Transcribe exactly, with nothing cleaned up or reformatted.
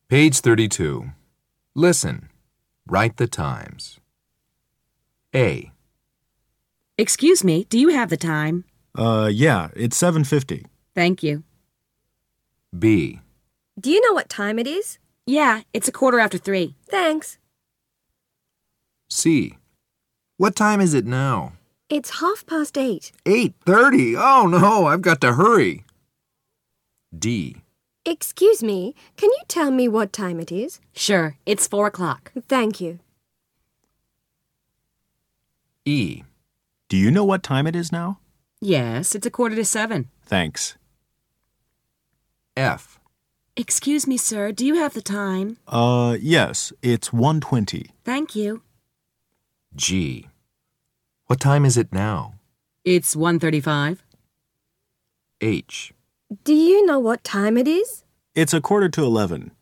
Page thirty-two. Listen. Write the times. A. Excuse me, do you have the time? Uh, yeah, it's seven fifty. Thank you. B. Do you know what time it is? Yeah, it's a quarter after three. Thanks. C. What time is it now? It's half past eight. eight thirty. Oh, no, I've got to hurry. D. Excuse me, can you tell me what time it is? Sure, it's four o'clock. Thank you. E. Do you know what time it is now? Yes, it's a quarter to seven. Thanks. F. Excuse me, sir, do you have the time? Uh, yes, it's one twenty. Thank you. G. What time is it now? It's one thirty-five. H. Do you know what time it is? It's a quarter to eleven.